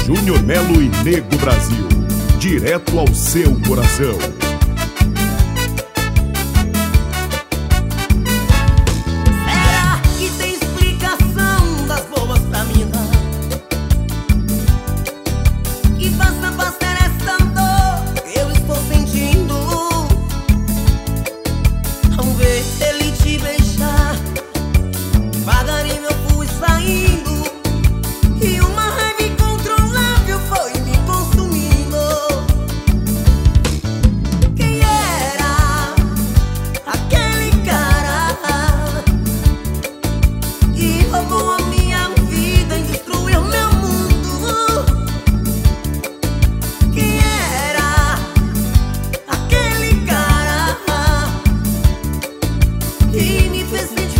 Júnior Melo e Nego Brasil, direto ao seu coração. Será que tem explicação das boas pra mim dar? Que faça passar essa dor que eu estou sentindo. Ao ver ele te beijar, devagarinho eu fui saindo, e uma raiva incontrolável foi me consumindo. Quem era aquele cara que roubou a minha vida e destruiu meu mundo? Quem era aquele cara que me fez sentir